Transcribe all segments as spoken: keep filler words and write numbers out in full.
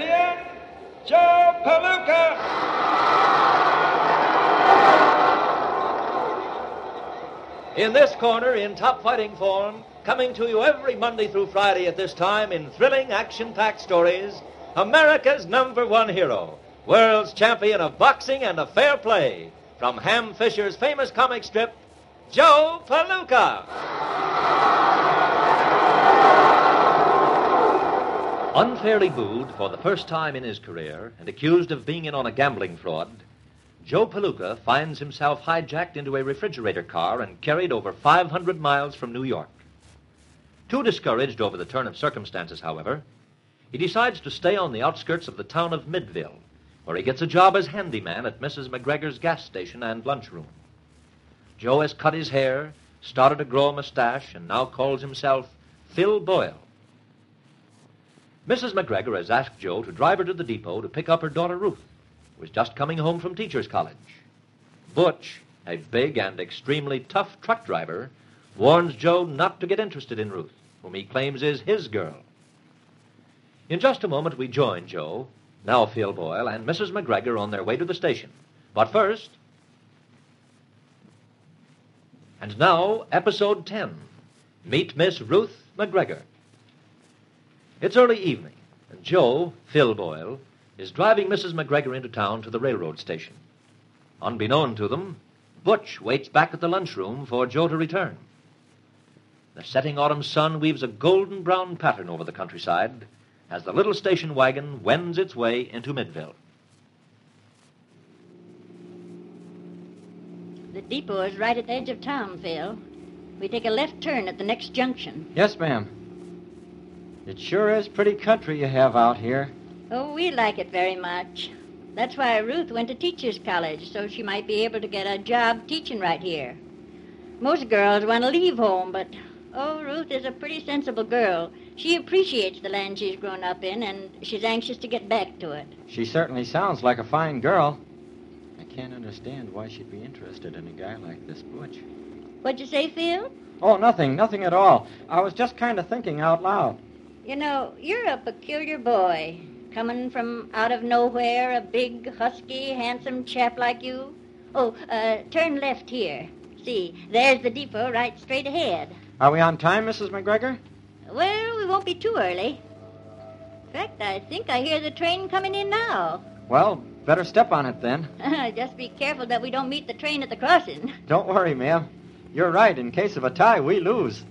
champion, Joe Palooka. In this corner, in top fighting form, coming to you every Monday through Friday at this time in thrilling, action-packed stories, America's number one hero, world's champion of boxing and of fair play, from Ham Fisher's famous comic strip, Joe Palooka. Unfairly booed for the first time in his career and accused of being in on a gambling fraud, Joe Palooka finds himself hijacked into a refrigerator car and carried over five hundred miles from New York. Too discouraged over the turn of circumstances, however, he decides to stay on the outskirts of the town of Midville, where he gets a job as handyman at Missus McGregor's gas station and lunchroom. Joe has cut his hair, started to grow a mustache, and now calls himself Phil Boyle. Missus McGregor has asked Joe to drive her to the depot to pick up her daughter Ruth, who was just coming home from teacher's college. Butch, a big and extremely tough truck driver, warns Joe not to get interested in Ruth, whom he claims is his girl. In just a moment, we join Joe, now Phil Boyle, and Missus McGregor on their way to the station. But first... And now, Episode ten. Meet Miss Ruth McGregor. It's early evening, and Joe, Phil Boyle, is driving Missus McGregor into town to the railroad station. Unbeknown to them, Butch waits back at the lunchroom for Joe to return. The setting autumn sun weaves a golden brown pattern over the countryside as the little station wagon wends its way into Midville. The depot is right at the edge of town, Phil. We take a left turn at the next junction. Yes, ma'am. It sure is pretty country you have out here. Oh, we like it very much. That's why Ruth went to teacher's college, so she might be able to get a job teaching right here. Most girls want to leave home, but, oh, Ruth is a pretty sensible girl. She appreciates the land she's grown up in, and she's anxious to get back to it. She certainly sounds like a fine girl. I can't understand why she'd be interested in a guy like this Butch. What'd you say, Phil? Oh, nothing, nothing at all. I was just kind of thinking out loud. You know, you're a peculiar boy. Coming from out of nowhere, a big, husky, handsome chap like you. Oh, uh, turn left here. See, there's the depot right straight ahead. Are we on time, Missus McGregor? Well, we won't be too early. In fact, I think I hear the train coming in now. Well, better step on it then. Just be careful that we don't meet the train at the crossing. Don't worry, ma'am. You're right. In case of a tie, we lose.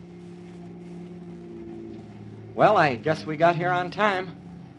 Well, I guess we got here on time.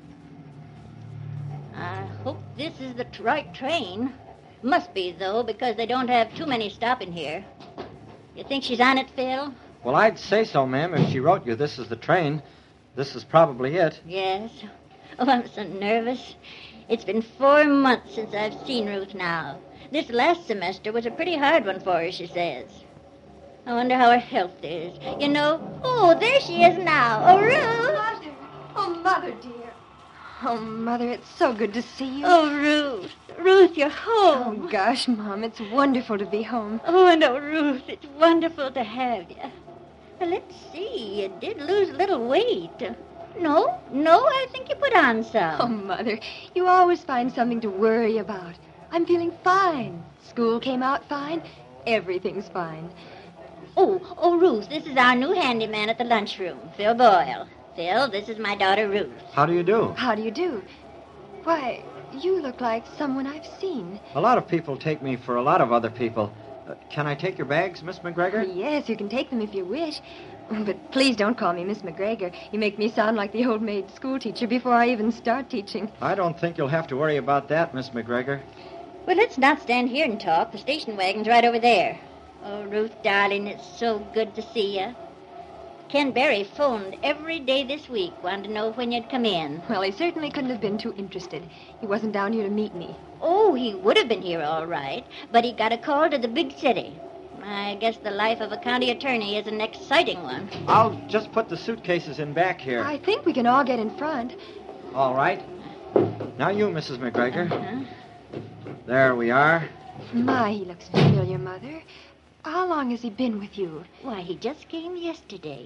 I hope this is the t- right train. Must be, though, because they don't have too many stopping here. You think she's on it, Phil? Well, I'd say so, ma'am, if she wrote you this is the train. This is probably it. Yes. Oh, I'm so nervous. It's been four months since I've seen Ruth now. This last semester was a pretty hard one for her, she says. I wonder how her health is. You know, oh, there she is now. Oh, Ruth! Mother. Oh, Mother, dear. Oh, Mother, it's so good to see you. Oh, Ruth. Ruth, you're home. Oh, gosh, Mom, it's wonderful to be home. Oh, and oh, Ruth, it's wonderful to have you. Well, let's see. You did lose a little weight. No, no, I think you put on some. Oh, Mother, you always find something to worry about. I'm feeling fine. School came out fine. Everything's fine. Oh, oh, Ruth, this is our new handyman at the lunchroom, Phil Boyle. Phil, this is my daughter, Ruth. How do you do? How do you do? Why, you look like someone I've seen. A lot of people take me for a lot of other people. Uh, can I take your bags, Miss McGregor? Yes, you can take them if you wish. But please don't call me Miss McGregor. You make me sound like the old maid schoolteacher before I even start teaching. I don't think you'll have to worry about that, Miss McGregor. Well, let's not stand here and talk. The station wagon's right over there. Oh, Ruth, darling, it's so good to see you. Ken Berry phoned every day this week, wanted to know when you'd come in. Well, he certainly couldn't have been too interested. He wasn't down here to meet me. Oh, he would have been here all right, but he got a call to the big city. I guess the life of a county attorney is an exciting one. I'll just put the suitcases in back here. I think we can all get in front. All right. Now you, Missus McGregor. Uh-huh. There we are. My, he looks familiar, Mother. How long has he been with you? Why, he just came yesterday.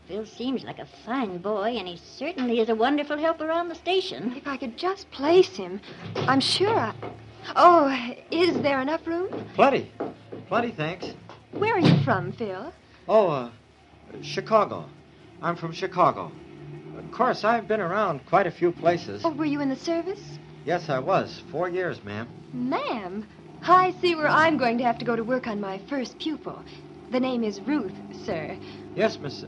Phil seems like a fine boy, and he certainly is a wonderful help around the station. If I could just place him, I'm sure I... Oh, is there enough room? Plenty. Plenty, thanks. Where are you from, Phil? Oh, uh, Chicago. I'm from Chicago. Of course, I've been around quite a few places. Oh, were you in the service? Yes, I was. Four years, ma'am. Ma'am, I see where I'm going to have to go to work on my first pupil. The name is Ruth, sir. Yes, Miss...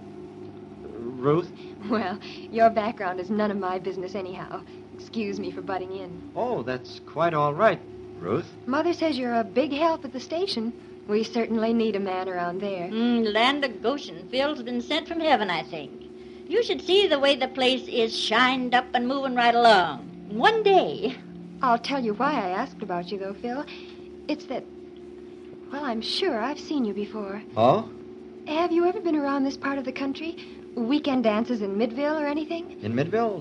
Ruth? Well, your background is none of my business anyhow. Excuse me for butting in. Oh, that's quite all right, Ruth. Mother says you're a big help at the station. We certainly need a man around there. Mm, land of Goshen. Phil's been sent from heaven, I think. You should see the way the place is shined up and moving right along. One day. I'll tell you why I asked about you, though, Phil. It's that... Well, I'm sure I've seen you before. Oh? Have you ever been around this part of the country? Weekend dances in Midville or anything? In Midville?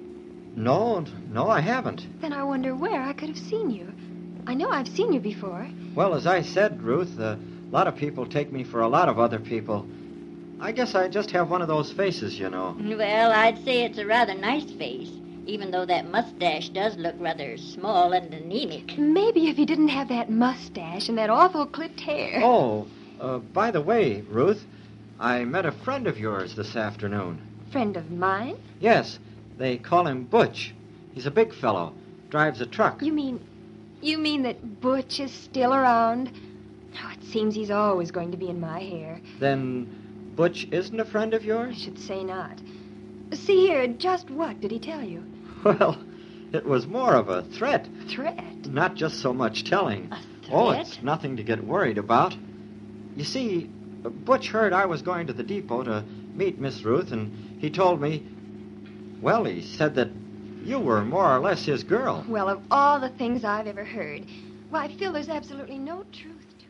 No, no, I haven't. Then I wonder where I could have seen you. I know I've seen you before. Well, as I said, Ruth, a lot of people take me for a lot of other people. I guess I just have one of those faces, you know. Well, I'd say it's a rather nice face, even though that mustache does look rather small and anemic. Maybe if you didn't have that mustache and that awful clipped hair. Oh, uh, by the way, Ruth, I met a friend of yours this afternoon. Friend of mine? Yes, they call him Butch. He's a big fellow, drives a truck. You mean... You mean that Butch is still around? Oh, it seems he's always going to be in my hair. Then Butch isn't a friend of I yours? should say not. See here, just what did he tell you? Well, it was more of a threat. Threat? Not just so much telling. A Oh, threat? it's nothing to get worried about. You see, Butch heard I was going to the depot to meet Miss Ruth, and he told me... Well, he said that you were more or less his girl. Well, of all the things I've ever heard, why, Phil, there's absolutely no truth to it.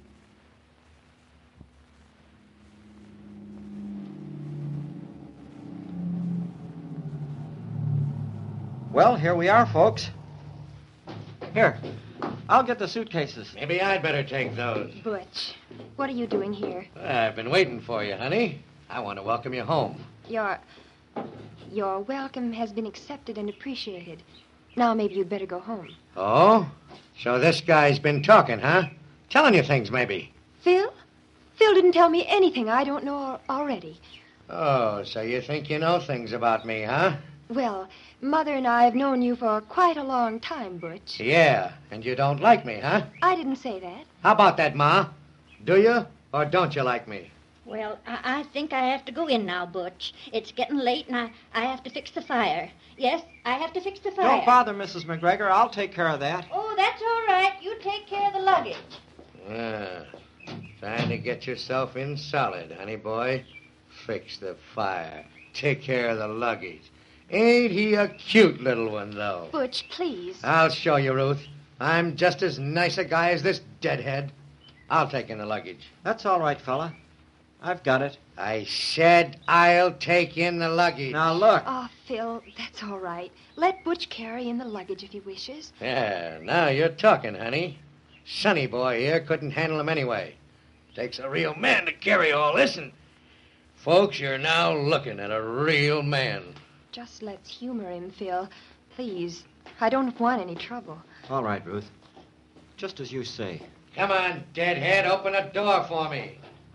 Well, here we are, folks. Here, I'll get the suitcases. Maybe I'd better take those. Butch, what are you doing here? I've been waiting for you, honey. I want to welcome you home. Your... Your welcome has been accepted and appreciated. Now maybe you'd better go home. Oh? So this guy's been talking, huh? Telling you things, maybe. Phil? Phil didn't tell me anything I don't know al- already. Oh, so you think you know things about me, huh? Well, Mother and I have known you for quite a long time, Butch. Yeah, and you don't like me, huh? I didn't say that. How about that, Ma? Do you or don't you like me? Well, I, I think I have to go in now, Butch. It's getting late, and I, I have to fix the fire. Yes, I have to fix the fire. Don't bother, Missus McGregor. I'll take care of that. Oh, that's all right. You take care of the luggage. Ah, trying to get yourself in solid, honey boy. Fix the fire. Take care of the luggage. Ain't he a cute little one, though? Butch, please. I'll show you, Ruth. I'm just as nice a guy as this deadhead. I'll take in the luggage. That's all right, fella. I've got it. I said I'll take in the luggage. Now, look. Oh, Phil, that's all right. Let Butch carry in the luggage if he wishes. Yeah, now you're talking, honey. Sonny boy here couldn't handle him anyway. Takes a real man to carry all this, and... Folks, you're now looking at a real man. Just let's humor him, Phil. Please. I don't want any trouble. All right, Ruth. Just as you say. Come on, deadhead, open the door for me.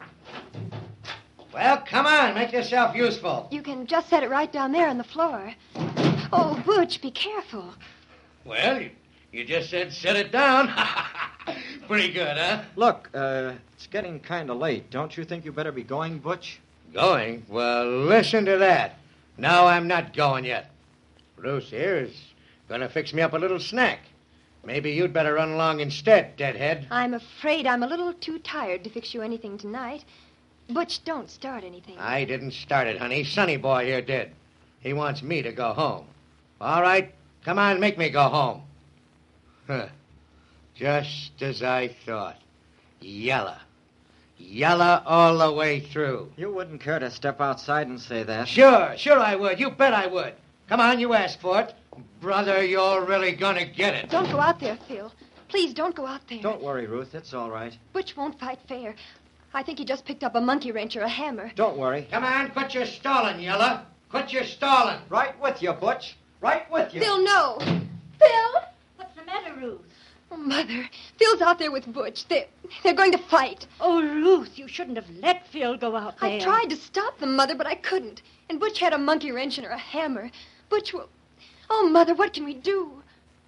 Well, come on, make yourself useful. You can just set it right down there on the floor. Oh, Butch, be careful. Well, you, you just said set it down. Pretty good, huh? Look, uh, it's getting kind of late. Don't you think you better be going, Butch? Going? Well, listen to that. No, I'm not going yet. Bruce here is going to fix me up a little snack. Maybe you'd better run along instead, deadhead. I'm afraid I'm a little too tired to fix you anything tonight. Butch, don't start anything. I didn't start it, honey. Sonny boy here did. He wants me to go home. All right, come on, make me go home. Huh. Just as I thought. Yella. Yella all the way through. You wouldn't care to step outside and say that. Sure, sure I would. You bet I would. Come on, you asked for it. Brother, you're really gonna get it. Don't go out there, Phil. Please don't go out there. Don't worry, Ruth. It's all right. Butch won't fight fair. I think he just picked up a monkey wrench or a hammer. Don't worry. Come on, quit your stalling, Yella. Quit your stalling. Right with you, Butch. Right with you. Phil, no. Phil! What's the matter, Ruth? Oh, Mother, Phil's out there with Butch. They're, they're going to fight. Oh, Ruth, you shouldn't have let Phil go out there. I tried to stop them, Mother, but I couldn't. And Butch had a monkey wrench and a hammer. Butch will... Oh, Mother, what can we do?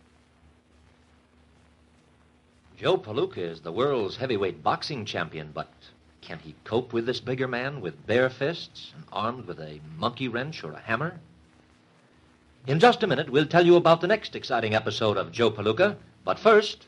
Joe Palooka is the world's heavyweight boxing champion, but can he cope with this bigger man with bare fists and armed with a monkey wrench or a hammer? In just a minute, we'll tell you about the next exciting episode of Joe Palooka. But first,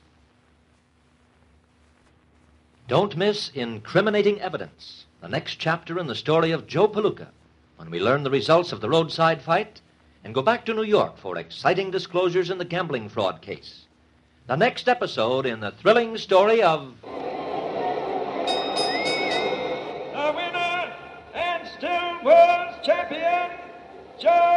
don't miss Incriminating Evidence, the next chapter in the story of Joe Palooka, when we learn the results of the roadside fight and go back to New York for exciting disclosures in the gambling fraud case. The next episode in the thrilling story of... The winner and still world champion, Joe